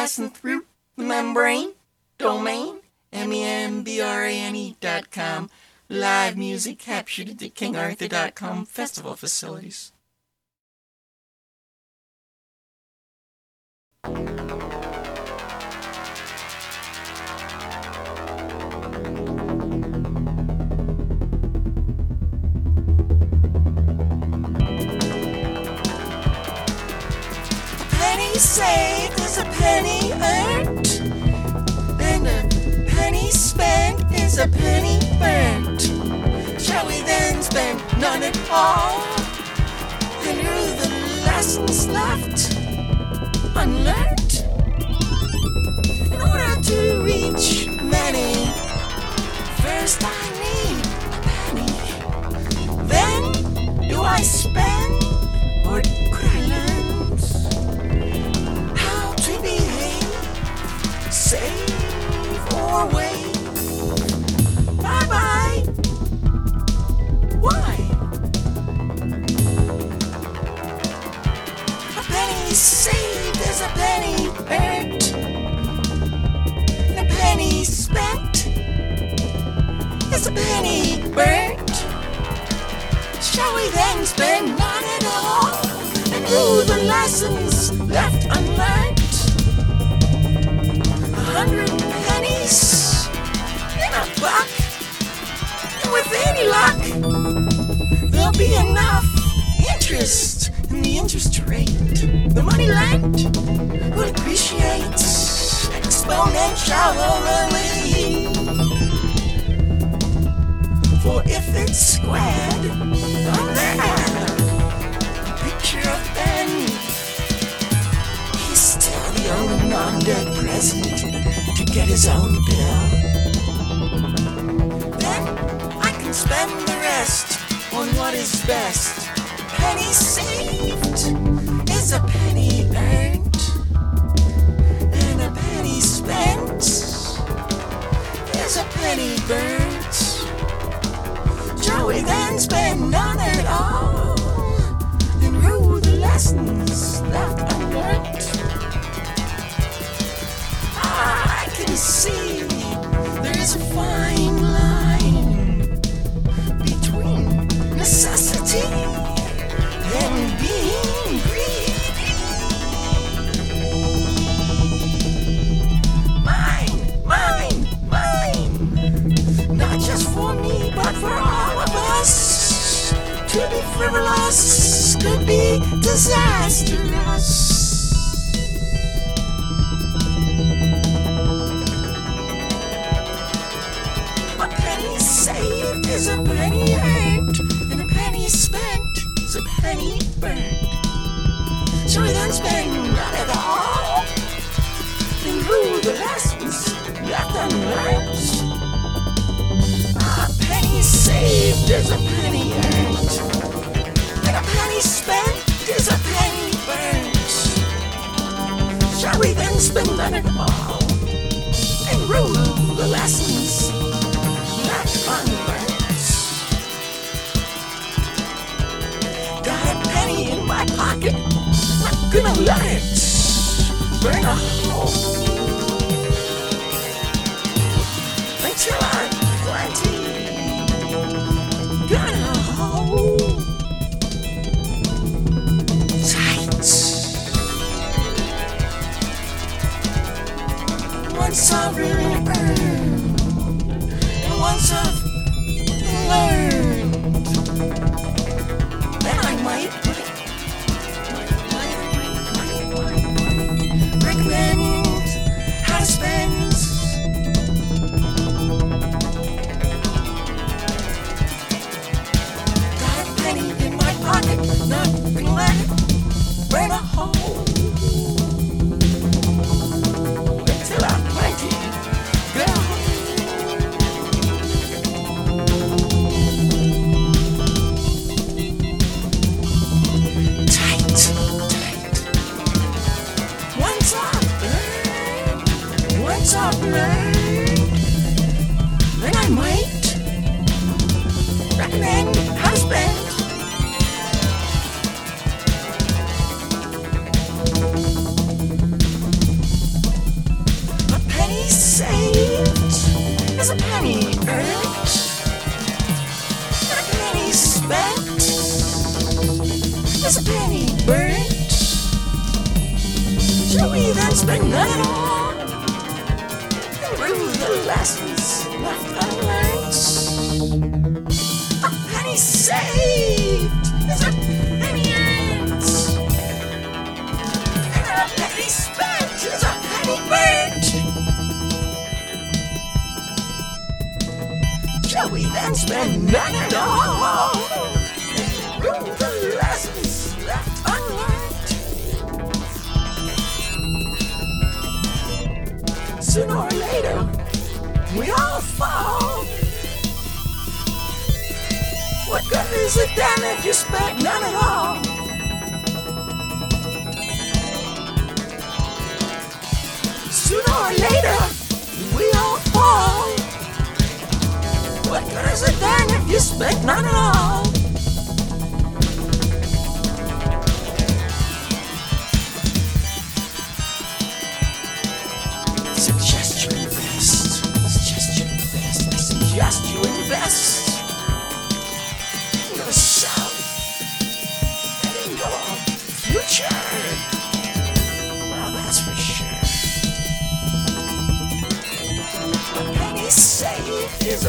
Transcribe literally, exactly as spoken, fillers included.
passing through the membrane, domain, M E M B R A N E dot com. Live music captured at the King Arthur dot com festival facilities. Saved is a penny earned, and a penny spent is a penny burnt. Shall we then spend none at all, and rue the lessons left unlearned? In order to reach many, first I need a penny. Then do I spend, or could I learn? Save or wait. Bye-bye. Why? A penny saved is a penny earned, and a penny spent is a penny burnt. Shall we then spend none at all, and rue the lessons left unlearned? Hundred pennies in a buck, and with any luck, there'll be enough interest in the interest rate. The money lent will appreciate exponentially, for if it's squared on there, a picture of Ben, he's still the only non-dead president to get his own bill. Then I can spend the rest on what is best. Penny saved is a penny earned, and a penny spent is a penny burnt. Shall we then spend none at all, and rue the lessons left unlearned? I can see there is a fine line between necessity and being greedy. Mine, mine, mine, not just for me, but for all of us. To be frivolous could be disastrous. Saved is a penny earned, and a penny spent is a penny burned. Shall we then spend none at all, and rue the lessons left unlearned? A penny saved is a penny earned, and a penny spent is a penny burned. Shall we then spend none at all, and rue the lessons unlearned? Got a penny in my pocket, not gonna let it burn a hole until I'm plenty. Gonna hold tight. Once I've really earned, once I've learned, then I might recommend how to spend. Got a penny in my pocket, not gonna let it burn a hole until I'm plenty. Gonna once I've learned, then I might recommend how to spend. Shall we then spend none at all? Through the lessons left unlearned. A penny saved is a penny earned, and a penny spent is a penny burnt. Shall we then spend none at all? Through the lessons left unlearned. Sooner or later, we all fall. What good is it then if you spent none at all? Sooner or later, we all fall. What good is it then if you spent none at all? Suggest you invest. Suggest you invest. I suggest you invest in yourself and in your future. Well, that's for sure. A penny saved is